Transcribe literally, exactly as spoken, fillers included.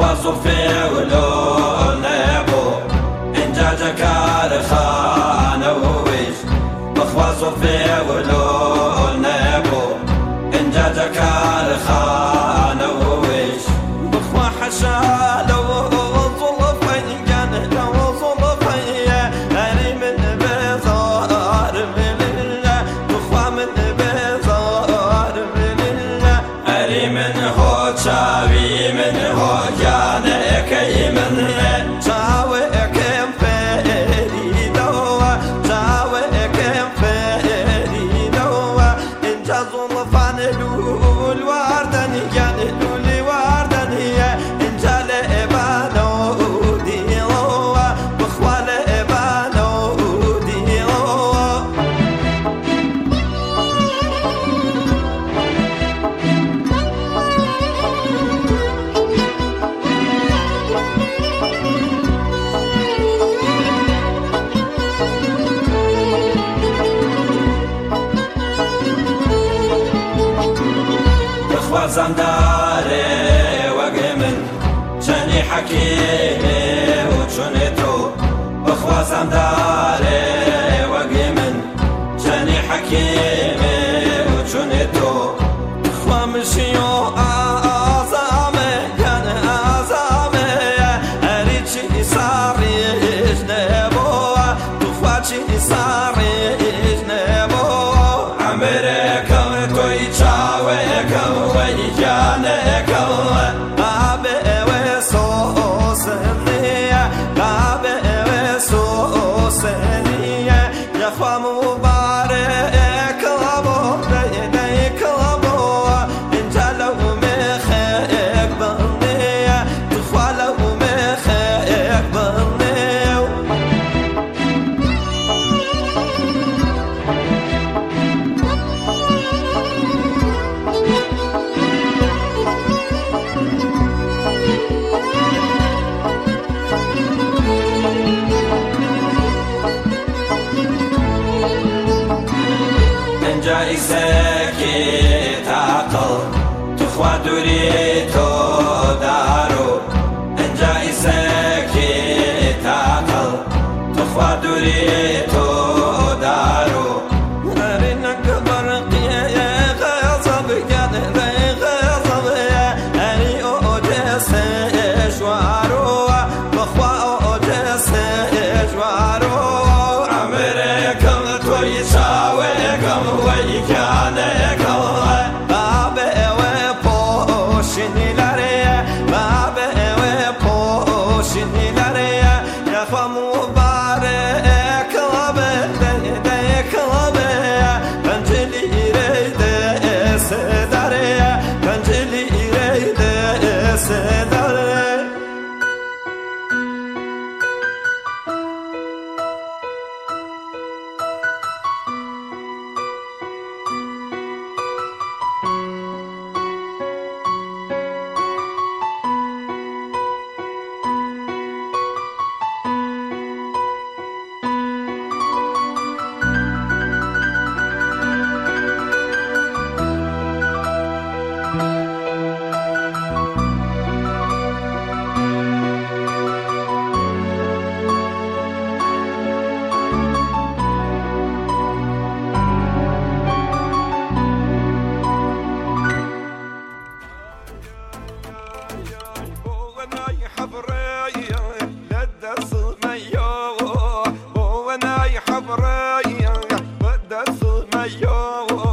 بخواز و فێولۆ نەبوو اینجا جەکارخانەوەیش بخواز و فێولۆ نەبوو اینجا جەکارخانەوەیش بخوا حەشالەوە زوڵفەیگەن لەوە زوڵفەیە هەری من بێزار منە بخوا من بێزار منە هەری من هۆ چاوی من هۆ گیانەکەی منە چاوەکەم فێریدەوە چاوەکەم فێریدەوە اینجا زوڵفان لول واردەنیگەن لولی واردەنیە اینجا لە ئێبانە و دیڵەوە بخوا لە ئێبانە و دیڵەوە بخوازم دارێ وەگێ من چەنی حەکیمێ و چونێ تۆ بخوازم دارێ وەگێ من چەنی حەکیمێ و چونێ تۆ بخوا مشیۆ ئازامێ گەن ئازامێ هەری چی ساڕیش نەبووە بخوا چی ساڕیش نەبووە ئەمرێکەم تۆی چاوێکەم وەی گیانەکەم ئابێ ئێوێ سۆسم نییە ئابێ ئێوێ سۆسم نییە یەخوا موبارێکڵە بۆ دەیکڵە بۆوە اینجا لەو مێخێک بڵنیە بخوا لەو مێخێک بڵنێ و اینجا ئیسەکی تاقڵ توخوا دووری تۆ دارۆ اینجا ئیسەکی تاقڵ توخوا دووری تۆ دارۆ هەری نەک بەرقیە غەزە بگەن غەزە بێ هەری ئۆجێ سێژوارۆوە بخوا ئۆجێ سێژوارۆوە ئەمرێکەم تۆی چاوێکەم وەی گیانەکەڵە بابێ ئێوێ پۆشینی لەرەیە بابێ ئێوێ پۆشینی لەرەیە یەخوا موبارێکڵە بێ دەیکڵە بێ پەنجلیرەی دێسێ دەرەیە پەنجلیرەی دێسێ دەرێ حبرية بدأ الثمية